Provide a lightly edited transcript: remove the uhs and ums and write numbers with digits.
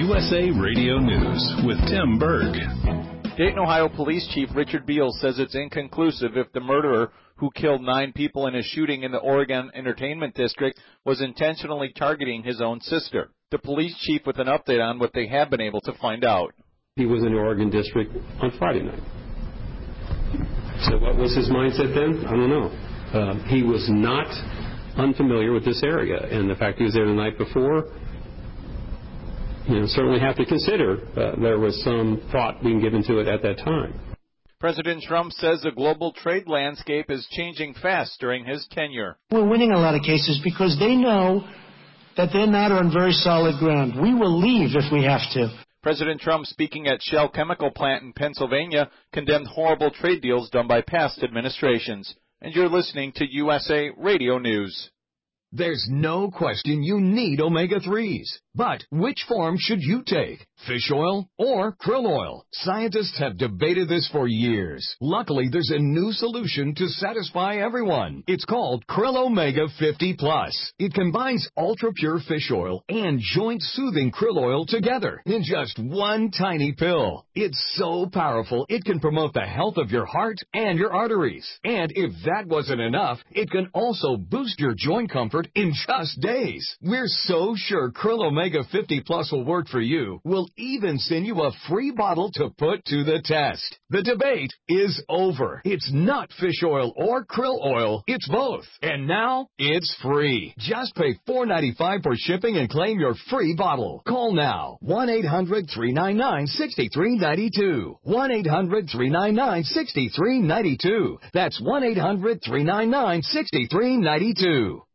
USA Radio News with Tim Berg. Dayton, Ohio Police Chief Richard Beals says it's inconclusive if the murderer who killed 9 people in a shooting in the Oregon Entertainment District was intentionally targeting his own sister. The police chief with an update on what they have been able to find out. He was in the Oregon District on Friday night. So what was his mindset then? I don't know. He was not unfamiliar with this area, and the fact he was there the night before, certainly have to consider there was some thought being given to it at that time. President Trump says the global trade landscape is changing fast during his tenure. We're winning a lot of cases because they know that they're not on very solid ground. We will leave if we have to. President Trump, speaking at Shell Chemical Plant in Pennsylvania, condemned horrible trade deals done by past administrations. And you're listening to USA Radio News. There's no question you need omega-3s. But which form should you take? Fish oil or krill oil? Scientists have debated this for years. Luckily, there's a new solution to satisfy everyone. It's called Krill Omega 50 Plus. It combines ultra-pure fish oil and joint-soothing krill oil together in just one tiny pill. It's so powerful, it can promote the health of your heart and your arteries. And if that wasn't enough, it can also boost your joint comfort in just days. We're so sure Krill Omega 50 Plus will work for you. We'll even send you a free bottle to put to the test. The debate is over. It's not fish oil or krill oil. It's both. And now it's free. Just pay $4.95 for shipping and claim your free bottle. Call now. 1-800-399-6392. 1-800-399-6392. That's 1-800-399-6392.